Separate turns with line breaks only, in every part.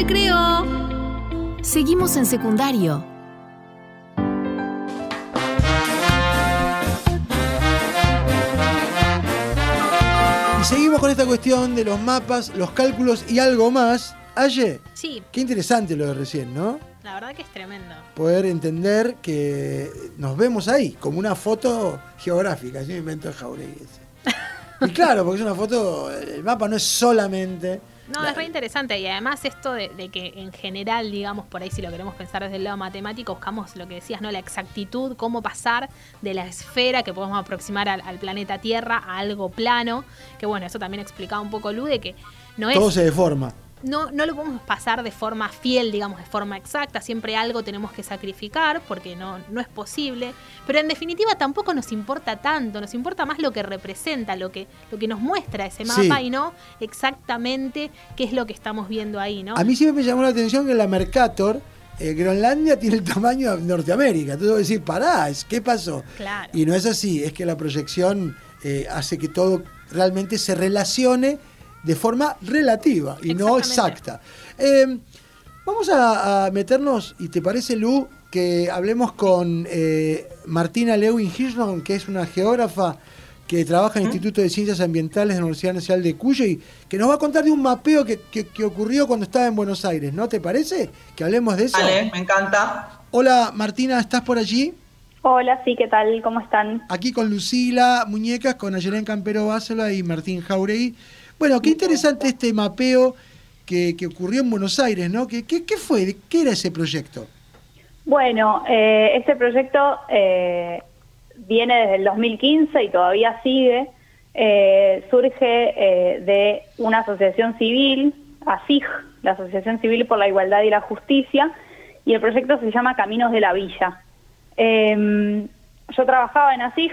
recreo.
Seguimos en secundario.
Y seguimos con esta cuestión de los mapas, los cálculos y algo más. Aye,
Sí,
qué interesante lo de recién, ¿no?
la verdad que es tremendo.
Poder entender que nos vemos ahí, como una foto geográfica. Yo me invento el Jauregui ese. Y claro, porque es una foto, el mapa no es solamente...
No, es re interesante y además esto de que en general, digamos, por ahí si lo queremos pensar desde el lado matemático, buscamos lo que decías, ¿no? La exactitud, cómo pasar de la esfera que podemos aproximar al planeta Tierra a algo plano, que bueno, eso también explicaba un poco Lu, de que no es...
Todo se deforma.
No lo podemos pasar de forma fiel, digamos, de forma exacta. Siempre algo tenemos que sacrificar porque no es posible. Pero en definitiva tampoco nos importa tanto. Nos importa más lo que representa, lo que nos muestra ese mapa y no exactamente qué es lo que estamos viendo ahí, ¿no?
A mí siempre me llamó la atención que la Mercator, Groenlandia tiene el tamaño de Norteamérica. Entonces voy a decir, pará, ¿qué pasó?
Claro.
Y no es así, es que la proyección hace que todo realmente se relacione de forma relativa y no exacta. Vamos a meternos, y te parece, Lu, que hablemos con Martina Lewin Hirschhorn, que es una geógrafa que trabaja en el Instituto de Ciencias Ambientales de la Universidad Nacional de Cuyo y que nos va a contar de un mapeo que ocurrió cuando estaba en Buenos Aires, ¿no te parece? Que hablemos de eso.
Vale, me encanta.
Hola Martina, ¿estás por allí?
Hola, sí, ¿qué tal? ¿Cómo están?
Aquí con Lucila Muñecas, con Ayelén Campero Básola y Martín Jauregui. Bueno, qué interesante este mapeo que ocurrió en Buenos Aires, ¿no? ¿Qué fue? ¿Qué era ese proyecto?
Bueno, este proyecto viene desde el 2015 y todavía sigue. Surge de una asociación civil, ASIG, la Asociación Civil por la Igualdad y la Justicia, y el proyecto se llama Caminos de la Villa. Yo trabajaba en ASIG,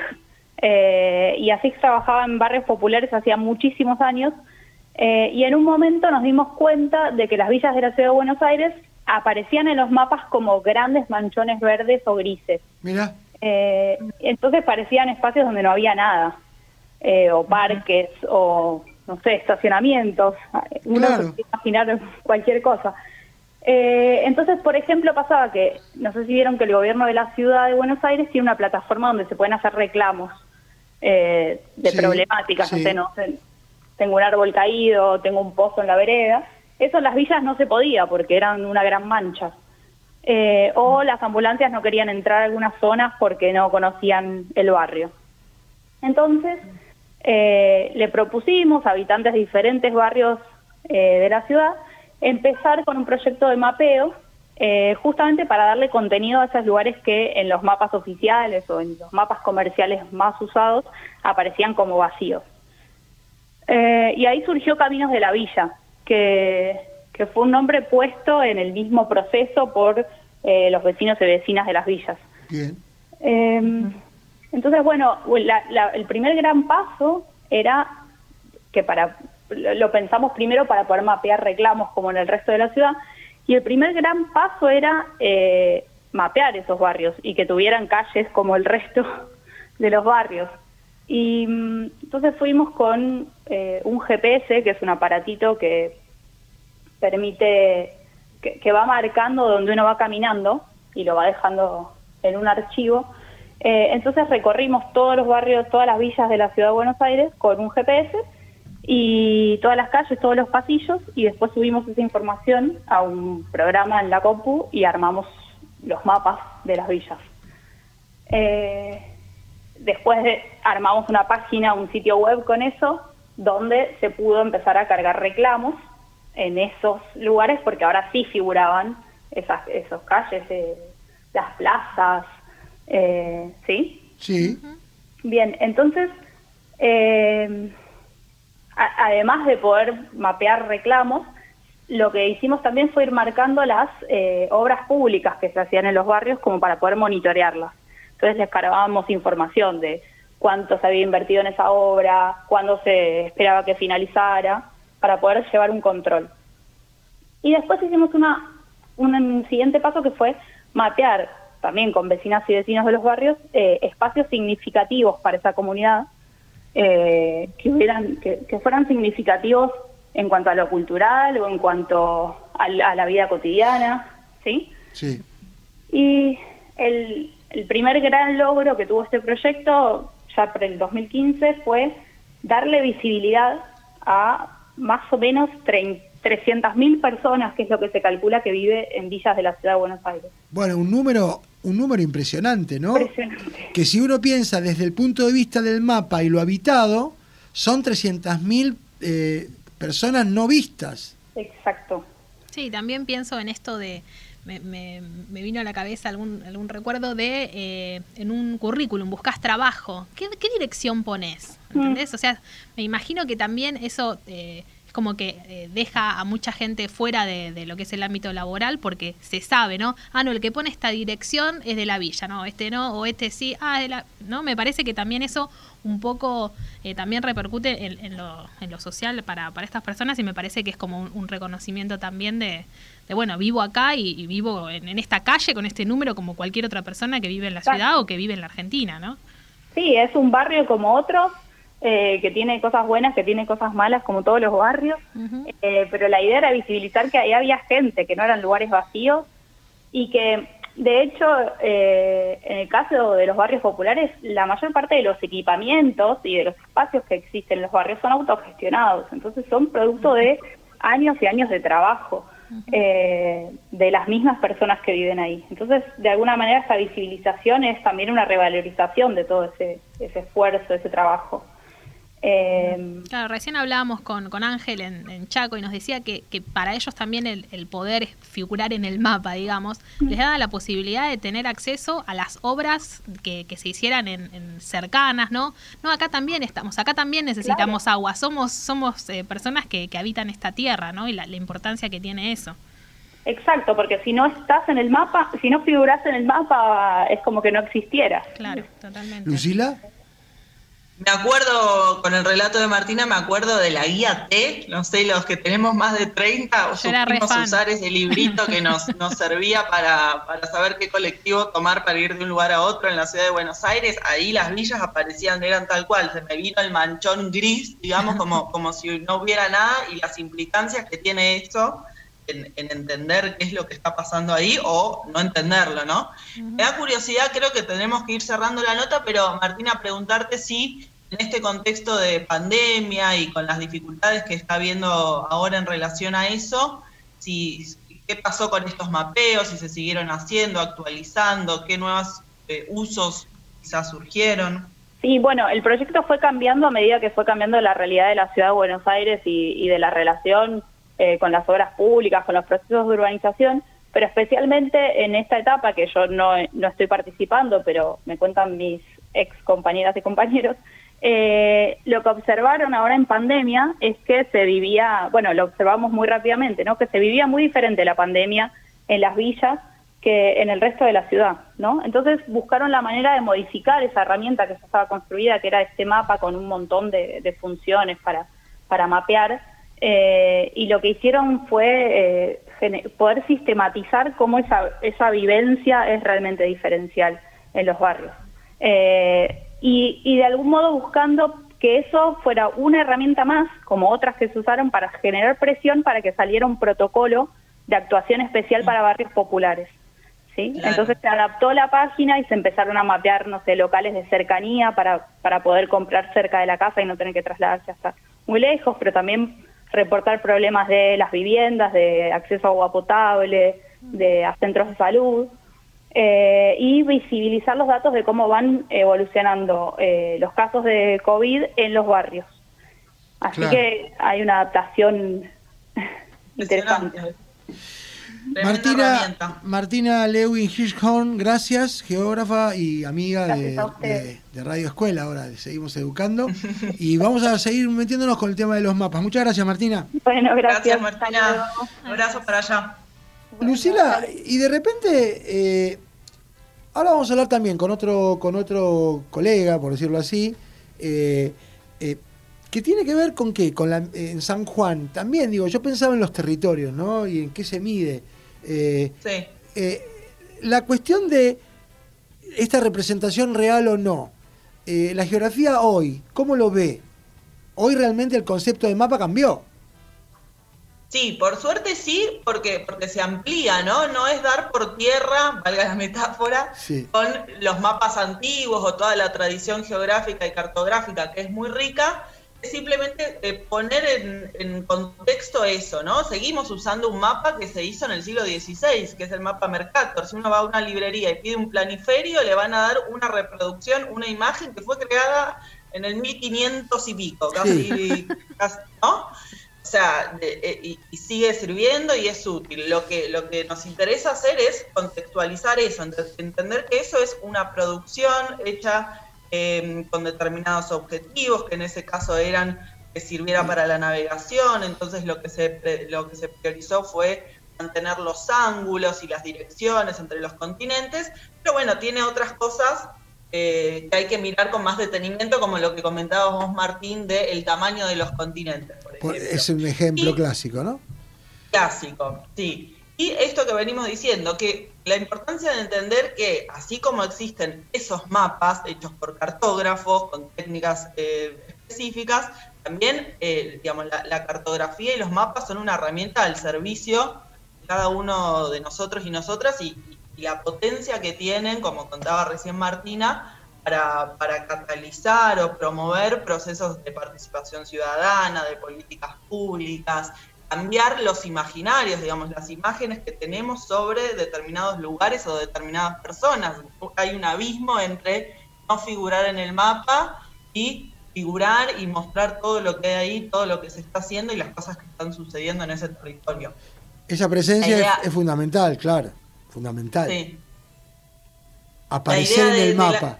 y así trabajaba en barrios populares hacía muchísimos años, y en un momento nos dimos cuenta de que las villas de la ciudad de Buenos Aires aparecían en los mapas como grandes manchones verdes o grises.
Mirá.
Entonces parecían espacios donde no había nada, o parques, o no sé, estacionamientos. Uno se puede imaginar cualquier cosa. Entonces, por ejemplo, pasaba que, no sé si vieron que el gobierno de la ciudad de Buenos Aires tiene una plataforma donde se pueden hacer reclamos de problemáticas, no sé, tengo un árbol caído, tengo un pozo en la vereda. Eso en las villas no se podía porque eran una gran mancha. O las ambulancias no querían entrar a algunas zonas porque no conocían el barrio. Entonces, le propusimos a habitantes de diferentes barrios de la ciudad empezar con un proyecto de mapeo, justamente para darle contenido a esos lugares que en los mapas oficiales o en los mapas comerciales más usados aparecían como vacíos. Y ahí surgió Caminos de la Villa, que fue un nombre puesto en el mismo proceso por los vecinos y vecinas de las villas.
Bien.
Entonces, bueno, el primer gran paso era que lo pensamos primero para poder mapear reclamos como en el resto de la ciudad, y el primer gran paso era mapear esos barrios y que tuvieran calles como el resto de los barrios. Y entonces fuimos con un GPS, que es un aparatito que permite, que va marcando donde uno va caminando y lo va dejando en un archivo. Entonces recorrimos todos los barrios, todas las villas de la ciudad de Buenos Aires con un GPS, y todas las calles, todos los pasillos, y después subimos esa información a un programa en la compu y armamos los mapas de las villas. Después armamos una página, un sitio web con eso, donde se pudo empezar a cargar reclamos en esos lugares, porque ahora sí figuraban esos calles, las plazas, ¿sí?
Sí.
Bien, entonces... además de poder mapear reclamos, lo que hicimos también fue ir marcando las obras públicas que se hacían en los barrios como para poder monitorearlas. Entonces les cargábamos información de cuánto se había invertido en esa obra, cuándo se esperaba que finalizara, para poder llevar un control. Y después hicimos un siguiente paso que fue mapear, también con vecinas y vecinos de los barrios, espacios significativos para esa comunidad, que fueran significativos en cuanto a lo cultural o en cuanto a la vida cotidiana, ¿sí?
Sí.
Y el primer gran logro que tuvo este proyecto, ya por el 2015, fue darle visibilidad a más o menos 300.000 personas, que es lo que se calcula que vive en villas de la ciudad de Buenos Aires.
Bueno, un número impresionante, ¿no?
Impresionante.
Que si uno piensa desde el punto de vista del mapa y lo habitado, son 300.000 personas no vistas.
Exacto.
Sí, también pienso en esto de... Me vino a la cabeza algún recuerdo de en un currículum buscas trabajo. ¿Qué dirección pones? ¿Entendés? O sea, me imagino que también eso es como que deja a mucha gente fuera de lo que es el ámbito laboral, porque se sabe, ¿no? No, el que pone esta dirección es de la villa, ¿no? Este no, o este sí, es de la... ¿No? Me parece que también eso un poco también repercute en lo social para estas personas, y me parece que es como un reconocimiento también de bueno, vivo acá y vivo en esta calle con este número como cualquier otra persona que vive en la ciudad o que vive en la Argentina, ¿no?
Sí, es un barrio como otro, que tiene cosas buenas, que tiene cosas malas, como todos los barrios, pero la idea era visibilizar que ahí había gente, que no eran lugares vacíos, y que, de hecho, en el caso de los barrios populares, la mayor parte de los equipamientos y de los espacios que existen en los barrios son autogestionados, entonces son producto de años y años de trabajo de las mismas personas que viven ahí. Entonces, de alguna manera, esa visibilización es también una revalorización de todo ese esfuerzo, ese trabajo.
Claro, recién hablábamos con Ángel en Chaco y nos decía que para ellos también el poder figurar en el mapa, digamos, les da la posibilidad de tener acceso a las obras que se hicieran en cercanas, ¿no? No, acá también necesitamos agua, somos personas que habitan esta tierra, ¿no? Y la importancia que tiene eso.
Exacto, porque si no estás en el mapa, si no figuras en el mapa, es como que no existieras.
Claro, totalmente.
¿Lucila?
Me acuerdo, con el relato de Martina, me acuerdo de la guía T, no sé, los que tenemos más de 30, supimos usar ese librito que nos servía para saber qué colectivo tomar para ir de un lugar a otro en la ciudad de Buenos Aires. Ahí las villas eran tal cual, se me vino el manchón gris, digamos, como si no hubiera nada, y las implicancias que tiene eso en entender qué es lo que está pasando ahí o no entenderlo, ¿no? Me da curiosidad, creo que tenemos que ir cerrando la nota, pero Martina, preguntarte si en este contexto de pandemia y con las dificultades que está habiendo ahora en relación a eso, qué pasó con estos mapeos, si se siguieron haciendo, actualizando, qué nuevos usos quizás surgieron.
Sí, bueno, el proyecto fue cambiando a medida que fue cambiando la realidad de la ciudad de Buenos Aires y de la relación con las obras públicas, con los procesos de urbanización, pero especialmente en esta etapa que yo no estoy participando, pero me cuentan mis ex compañeras y compañeros, lo que observaron ahora en pandemia es que se vivía, bueno, lo observamos muy rápidamente, ¿no? Que se vivía muy diferente la pandemia en las villas que en el resto de la ciudad, ¿no? Entonces buscaron la manera de modificar esa herramienta que ya estaba construida, que era este mapa con un montón de funciones para mapear, y lo que hicieron fue poder sistematizar cómo esa vivencia es realmente diferencial en los barrios. Y de algún modo buscando que eso fuera una herramienta más, como otras que se usaron para generar presión para que saliera un protocolo de actuación especial para barrios populares, ¿sí? Claro. Entonces se adaptó la página y se empezaron a mapear, no sé, locales de cercanía para poder comprar cerca de la casa y no tener que trasladarse hasta muy lejos, pero también reportar problemas de las viviendas, de acceso a agua potable, a centros de salud, y visibilizar los datos de cómo van evolucionando los casos de COVID en los barrios. Así claro. Que hay una adaptación interesante.
Martina Lewin Hirschhorn, gracias, geógrafa y amiga de Radio Escuela, ahora seguimos educando y vamos a seguir metiéndonos con el tema de los mapas. Muchas gracias, Martina.
Bueno, gracias
Martina. Un abrazo para allá.
Lucila, y de repente, ahora vamos a hablar también con otro colega, por decirlo así, que tiene que ver con qué, en San Juan. También, digo, yo pensaba en los territorios, ¿no? Y en qué se mide.
Sí.
La cuestión de esta representación real o no. La geografía hoy, ¿cómo lo ve? Hoy realmente el concepto de mapa cambió.
Sí, por suerte sí, porque se amplía, ¿no? No es dar por tierra, valga la metáfora, sí, con los mapas antiguos o toda la tradición geográfica y cartográfica, que es muy rica, es simplemente poner en contexto eso, ¿no? Seguimos usando un mapa que se hizo en el siglo XVI, que es el mapa Mercator. Si uno va a una librería y pide un planiferio, le van a dar una reproducción, una imagen que fue creada en el 1500 y pico, casi, ¿no? O sea, y sigue sirviendo y es útil. Lo que nos interesa hacer es contextualizar eso, entender que eso es una producción hecha con determinados objetivos, que en ese caso eran que sirviera para la navegación. Entonces lo que se priorizó fue mantener los ángulos y las direcciones entre los continentes, pero bueno, tiene otras cosas que hay que mirar con más detenimiento, como lo que comentabas vos, Martín, del tamaño de los continentes, por ejemplo.
Es un ejemplo clásico, ¿no?
Clásico, sí. Y esto que venimos diciendo, que la importancia de entender que así como existen esos mapas hechos por cartógrafos con técnicas específicas, también digamos, la cartografía y los mapas son una herramienta al servicio de cada uno de nosotros y nosotras, y la potencia que tienen, como contaba recién Martina, para catalizar o promover procesos de participación ciudadana, de políticas públicas, cambiar los imaginarios, digamos, las imágenes que tenemos sobre determinados lugares o determinadas personas. Hay un abismo entre no figurar en el mapa y figurar y mostrar todo lo que hay ahí, todo lo que se está haciendo y las cosas que están sucediendo en ese territorio.
Esa presencia es fundamental, claro, fundamental.
Sí.
Aparecer en el mapa.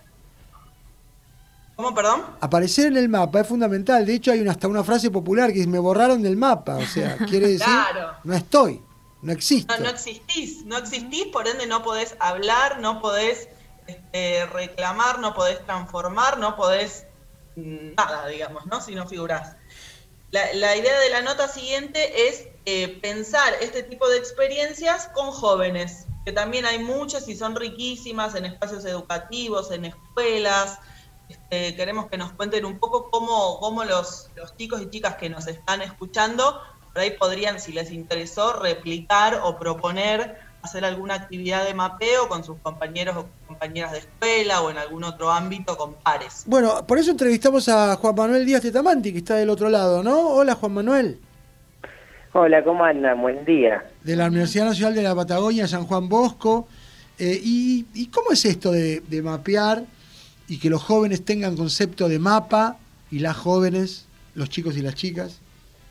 ¿Cómo, perdón?
Aparecer en el mapa es fundamental. De hecho, hay hasta una frase popular que dice: me borraron del mapa. O sea, quiere decir, claro, no estoy, no existo.
No existís, por ende no podés hablar, no podés reclamar, no podés transformar, no podés nada, digamos, ¿no? Si no figurás. La idea de la nota siguiente es pensar este tipo de experiencias con jóvenes, que también hay muchas y son riquísimas en espacios educativos, en escuelas. Queremos que nos cuenten un poco cómo los chicos y chicas que nos están escuchando, por ahí podrían, si les interesó, replicar o proponer hacer alguna actividad de mapeo con sus compañeros o compañeras de escuela o en algún otro ámbito con pares.
Bueno, por eso entrevistamos a Juan Manuel Díaz Tetamanti, que está del otro lado, ¿no? Hola, Juan Manuel.
Hola, ¿cómo andan? Buen día.
De la Universidad Nacional de la Patagonia, San Juan Bosco. ¿Y cómo es esto de mapear y que los jóvenes tengan concepto de mapa y las jóvenes, los chicos y las chicas?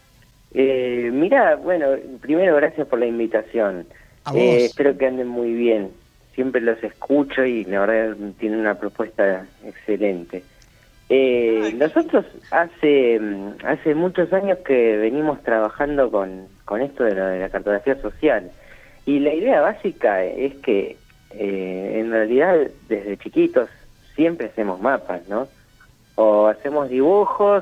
Mirá, bueno, primero gracias por la invitación.
A vos.
Espero que anden muy bien. Siempre los escucho y la verdad tienen una propuesta excelente. Nosotros hace muchos años que venimos trabajando con esto de la cartografía social. Y la idea básica es que en realidad desde chiquitos siempre hacemos mapas, ¿no? O hacemos dibujos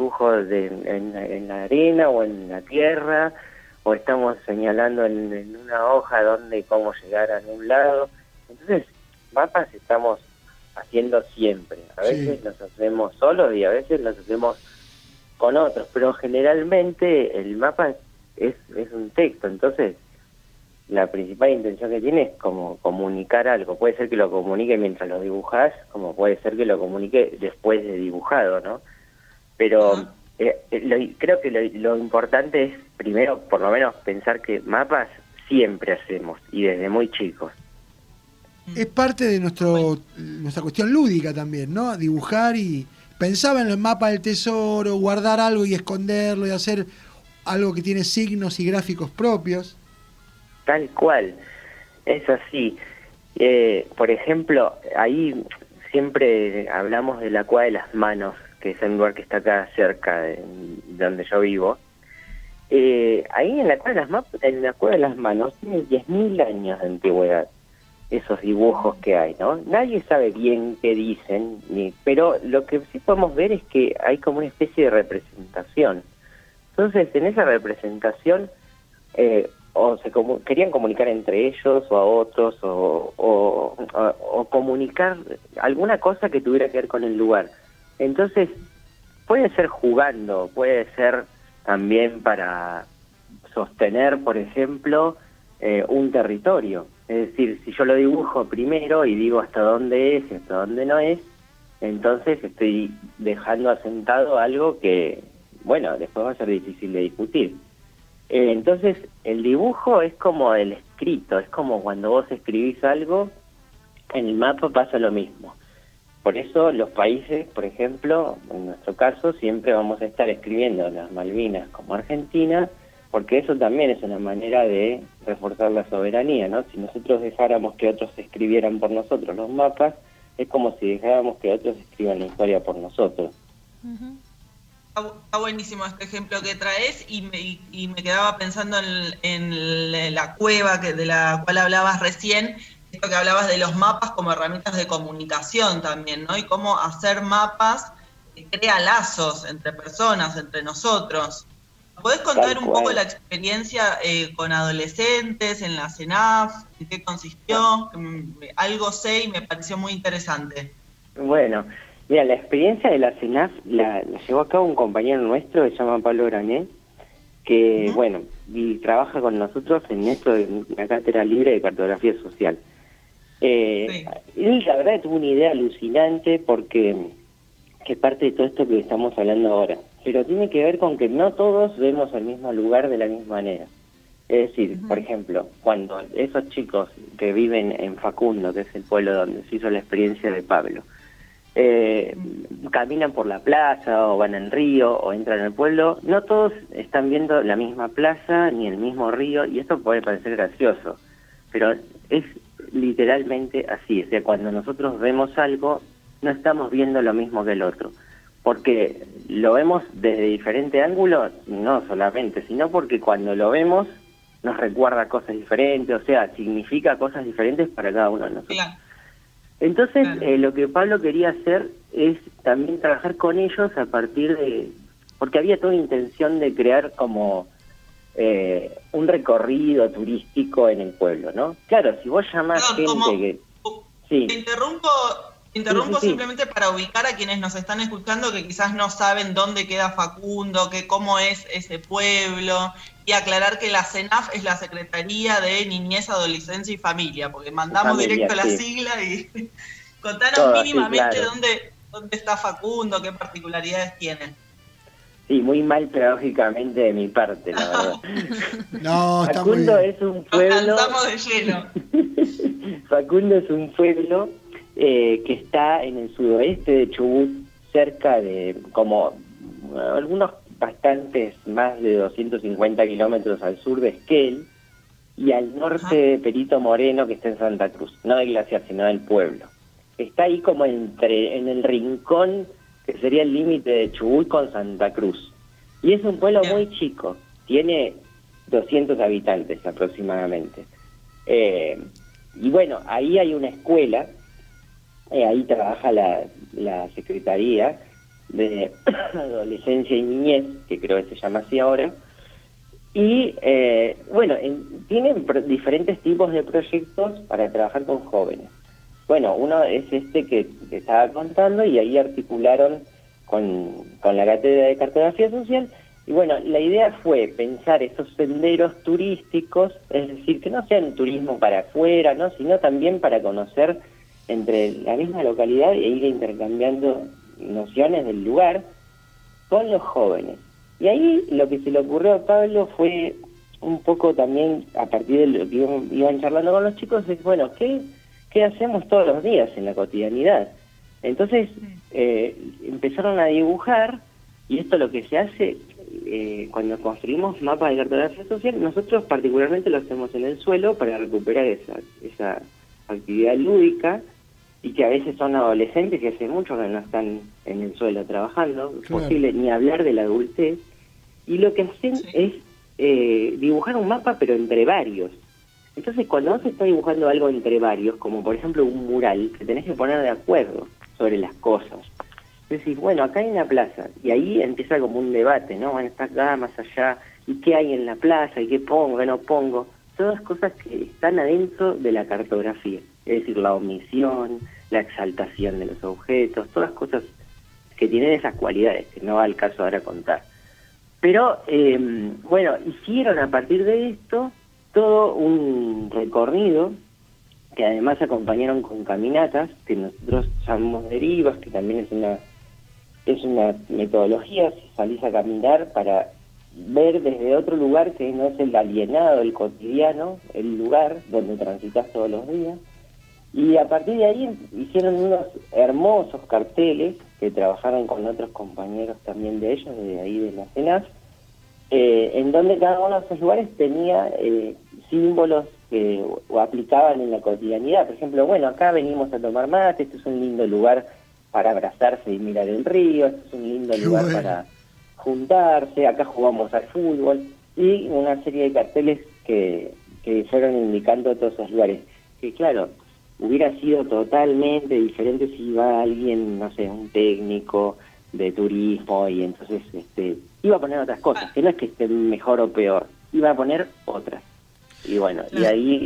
en la arena o en la tierra, o estamos señalando en una hoja cómo llegar a un lado. Entonces, mapas estamos haciendo siempre. A veces los hacemos solos y a veces los hacemos con otros, pero generalmente el mapa es un texto. Entonces, la principal intención que tiene es como comunicar algo. Puede ser que lo comunique mientras lo dibujás, como puede ser que lo comunique después de dibujado, ¿no? Pero creo que lo importante es, primero, por lo menos, pensar que mapas siempre hacemos, y desde muy chicos.
Es parte de nuestra cuestión lúdica también, ¿no? Dibujar y pensaba en el mapa del tesoro, guardar algo y esconderlo y hacer algo que tiene signos y gráficos propios.
Tal cual, es así. Por ejemplo, ahí siempre hablamos de la Cueva de las Manos, que es el lugar que está acá cerca de donde yo vivo. Ahí en la Cueva de las Manos tiene 10.000 años de antigüedad esos dibujos que hay, ¿no? Nadie sabe bien qué dicen, pero lo que sí podemos ver es que hay como una especie de representación. Entonces, en esa representación, querían comunicar entre ellos o a otros, o comunicar alguna cosa que tuviera que ver con el lugar. Entonces, puede ser jugando, puede ser también para sostener, por ejemplo, un territorio. Es decir, si yo lo dibujo primero y digo hasta dónde es y hasta dónde no es, entonces estoy dejando asentado algo que, bueno, después va a ser difícil de discutir. Entonces, el dibujo es como el escrito, es como cuando vos escribís algo, en el mapa pasa lo mismo. Por eso los países, por ejemplo, en nuestro caso, siempre vamos a estar escribiendo las Malvinas como Argentina, porque eso también es una manera de reforzar la soberanía, ¿no? Si nosotros dejáramos que otros escribieran por nosotros los mapas, es como si dejáramos que otros escriban la historia por nosotros.
Está buenísimo este ejemplo que traes y me quedaba pensando en la cueva de la cual hablabas recién, esto que hablabas de los mapas como herramientas de comunicación también, ¿no? Y cómo hacer mapas que crea lazos entre personas, entre nosotros. ¿Podés contar un poco la experiencia con adolescentes en la CENAF? ¿En qué consistió? Algo sé y me pareció muy interesante.
Bueno, mira, la experiencia de la CENAF la llevó a cabo un compañero nuestro que se llama Pablo Grané, que, bueno, y trabaja con nosotros en esto de una cátedra libre de cartografía social. Él, la verdad, tuvo una idea alucinante porque que parte de todo esto que estamos hablando ahora, pero tiene que ver con que no todos vemos el mismo lugar de la misma manera. Es decir, por ejemplo, cuando esos chicos que viven en Facundo, que es el pueblo donde se hizo la experiencia de Pablo, caminan por la plaza o van al río o entran al pueblo, no todos están viendo la misma plaza ni el mismo río, y esto puede parecer gracioso, pero es literalmente así. O sea, cuando nosotros vemos algo, no estamos viendo lo mismo que el otro, porque lo vemos desde diferente ángulo, no solamente, sino porque cuando lo vemos nos recuerda cosas diferentes, o sea, significa cosas diferentes para cada uno de nosotros. Entonces, lo que Pablo quería hacer es también trabajar con ellos a partir de... porque había toda intención de crear como un recorrido turístico en el pueblo, ¿no? Claro, si vos llamás gente
que... Te interrumpo simplemente para ubicar a quienes nos están escuchando que quizás no saben dónde queda Facundo, cómo es ese pueblo, y aclarar que la CENAF es la Secretaría de Niñez, Adolescencia y Familia, porque mandamos directo la sigla y contanos mínimamente dónde está Facundo, qué particularidades tiene.
Sí, muy mal pedagógicamente de mi parte, la verdad.
No, está muy
Facundo
bien.
es un pueblo...
Nos cansamos de lleno.
Facundo es un pueblo que está en el sudoeste de Chubut, cerca de como algunos bastantes más de 250 kilómetros al sur de Esquel, y al norte de Perito Moreno, que está en Santa Cruz, no del glaciar, sino del pueblo. Está ahí como en el rincón, que sería el límite de Chubut con Santa Cruz. Y es un pueblo muy chico, tiene 200 habitantes aproximadamente. Y bueno, ahí hay una escuela, ahí trabaja la Secretaría de Adolescencia y Niñez, que creo que se llama así ahora, y bueno, tienen diferentes tipos de proyectos para trabajar con jóvenes. Bueno, uno es este que estaba contando, y ahí articularon con la Cátedra de Cartografía Social, y bueno, la idea fue pensar esos senderos turísticos, es decir, que no sean turismo para afuera, ¿no?, sino también para conocer entre la misma localidad e ir intercambiando nociones del lugar con los jóvenes. Y ahí lo que se le ocurrió a Pablo fue un poco también, a partir de lo que iban charlando con los chicos, es, bueno, ¿qué hacemos todos los días en la cotidianidad? Entonces empezaron a dibujar, y esto lo que se hace cuando construimos mapas de cartografía social, nosotros particularmente lo hacemos en el suelo para recuperar esa actividad lúdica, y que a veces son adolescentes que hace mucho que no están en el suelo trabajando, es posible ni hablar de la adultez, y lo que hacen es dibujar un mapa pero entre varios. Entonces cuando vos estás dibujando algo entre varios, como por ejemplo un mural, te tenés que poner de acuerdo sobre las cosas. Decís, bueno, acá hay una plaza, y ahí empieza como un debate, ¿no? Bueno, está acá, más allá, ¿y qué hay en la plaza? ¿Y qué pongo, qué no pongo? Todas cosas que están adentro de la cartografía, es decir, la omisión, la exaltación de los objetos, todas cosas que tienen esas cualidades, que no va al caso ahora contar. Pero, bueno, hicieron a partir de esto todo un recorrido que además acompañaron con caminatas, que nosotros llamamos derivas, que también es una metodología. Si salís a caminar para ver desde otro lugar que no es el alienado, el cotidiano, el lugar donde transitas todos los días. Y a partir de ahí hicieron unos hermosos carteles que trabajaron con otros compañeros también de ellos, de ahí de la CENAF, en donde cada uno de esos lugares tenía símbolos que o aplicaban en la cotidianidad. Por ejemplo, bueno, acá venimos a tomar mate, esto es un lindo lugar para abrazarse y mirar el río, esto es un lindo lugar para juntarse, acá jugamos al fútbol, y una serie de carteles que fueron indicando todos esos lugares. Que claro, hubiera sido totalmente diferente si iba alguien, no sé, un técnico de turismo, y entonces iba a poner otras cosas, que no es que esté mejor o peor, iba a poner otras. Y bueno, y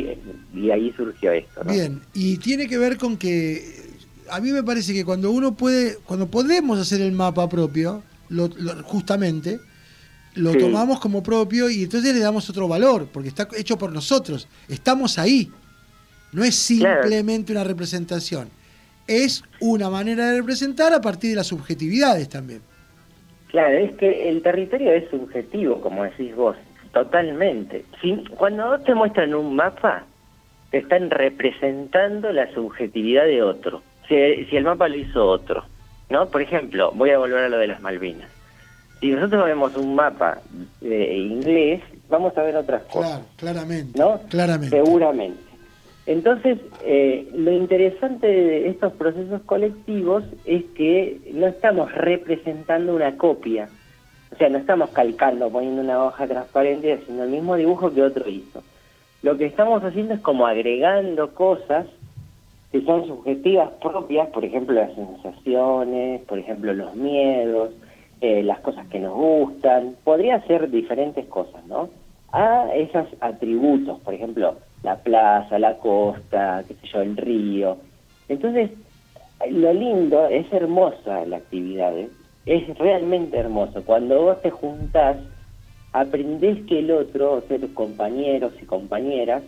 ahí surgió esto, ¿no?
Bien, y tiene que ver con que a mí me parece que cuando podemos hacer el mapa propio, justamente lo tomamos como propio, y entonces le damos otro valor, porque está hecho por nosotros, estamos ahí. No es simplemente una representación, es una manera de representar a partir de las subjetividades también.
Claro, es que el territorio es subjetivo, como decís vos, totalmente. Cuando te muestran un mapa, te están representando la subjetividad de otro. Si el mapa lo hizo otro, ¿no? Por ejemplo, voy a volver a lo de las Malvinas. Si nosotros vemos un mapa inglés, vamos a ver otras cosas.
Claro, claramente.
¿No?
Claramente.
Seguramente. Entonces, lo interesante de estos procesos colectivos es que no estamos representando una copia. O sea, no estamos calcando, poniendo una hoja transparente y haciendo el mismo dibujo que otro hizo. Lo que estamos haciendo es como agregando cosas que son subjetivas propias, por ejemplo, las sensaciones, por ejemplo, los miedos, las cosas que nos gustan. Podría ser diferentes cosas, ¿no? A esos atributos, por ejemplo, la plaza, la costa, qué sé yo, el río. Entonces, lo lindo, es hermosa la actividad, es realmente hermoso. Cuando vos te juntás, aprendés que el otro, o sea, tus compañeros y compañeras,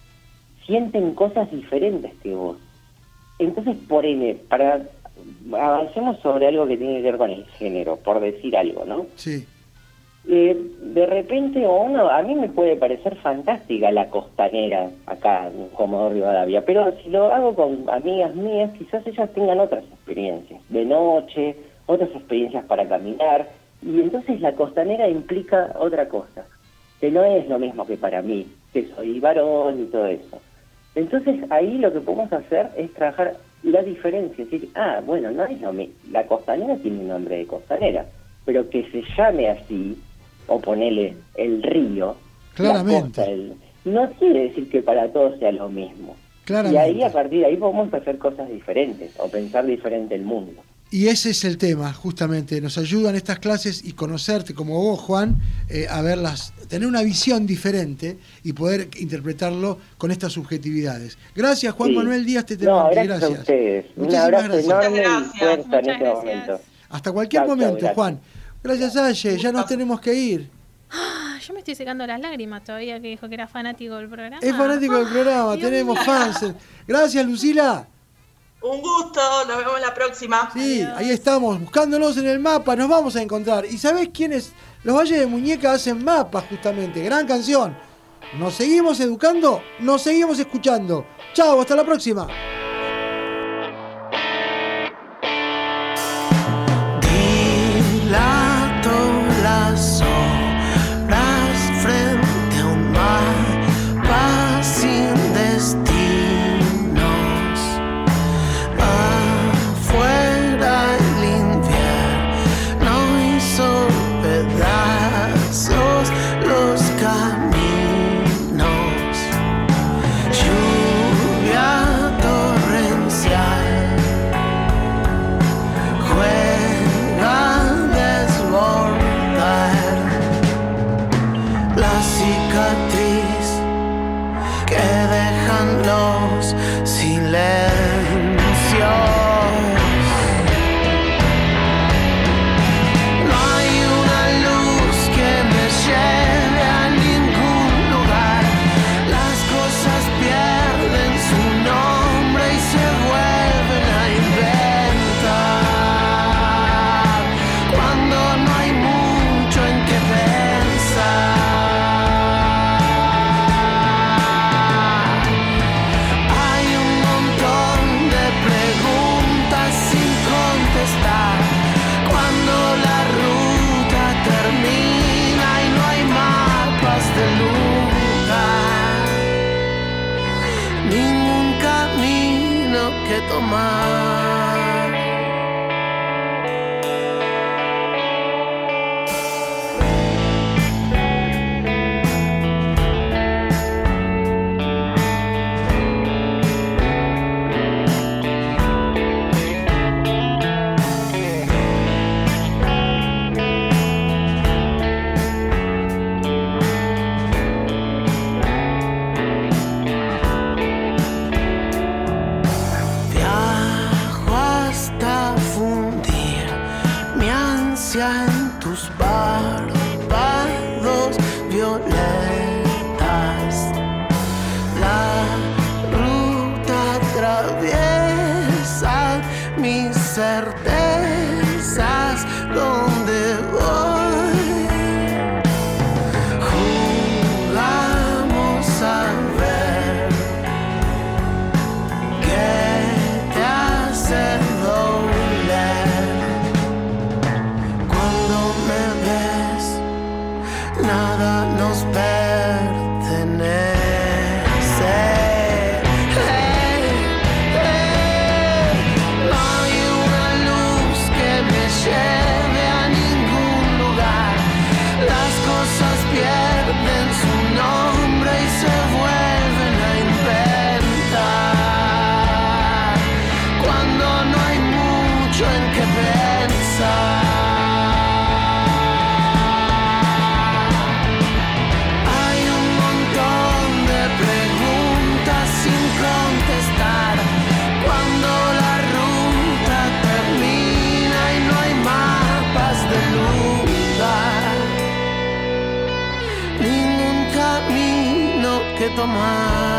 sienten cosas diferentes que vos. Entonces, avancemos sobre algo que tiene que ver con el género, por decir algo, ¿no?
Sí.
De repente, a mí me puede parecer fantástica la costanera acá en Comodoro Rivadavia, pero si lo hago con amigas mías, quizás ellas tengan otras experiencias, de noche, otras experiencias para caminar, y entonces la costanera implica otra cosa, que no es lo mismo que para mí, que soy varón y todo eso. Entonces ahí lo que podemos hacer es trabajar la diferencia, es decir, bueno, no es lo mismo, la costanera tiene un nombre de costanera, pero que se llame así, o ponele el río,
claramente,
la costa, no quiere decir que para todos sea lo mismo. Claramente. Y ahí, a partir de ahí, podemos hacer cosas diferentes, o pensar diferente el mundo.
Y ese es el tema, justamente. Nos ayudan estas clases y conocerte como vos, Juan, tener una visión diferente y poder interpretarlo con estas subjetividades. Gracias, Juan Manuel Díaz,
gracias a ustedes. Un abrazo enorme y fuerza en este momento.
Hasta cualquier momento, gracias. Juan. Gracias, Aye. Ya nos tenemos que ir.
Yo me estoy secando las lágrimas todavía, que dijo que era fanático del programa.
Es fanático del programa, tenemos fans. Gracias, Lucila.
Un gusto, nos vemos la próxima.
Sí, adiós. Ahí estamos, buscándonos en el mapa, nos vamos a encontrar. ¿Y sabés quiénes? Los Valles de Muñeca hacen mapas, justamente. Gran canción. Nos seguimos educando, nos seguimos escuchando. Chao, hasta la próxima.
Juega a desbordar. que tomar. En tus párpados violetas, la ruta atraviesa mis certezas. ¿Dónde voy? Jugamos a ver qué te hace doler. Nada nos pertenece. No hay una luz que me lleve a ningún lugar. Las cosas pierden su nombre y se vuelven a inventar cuando no hay mucho en qué pensar. Ningún camino que tomar.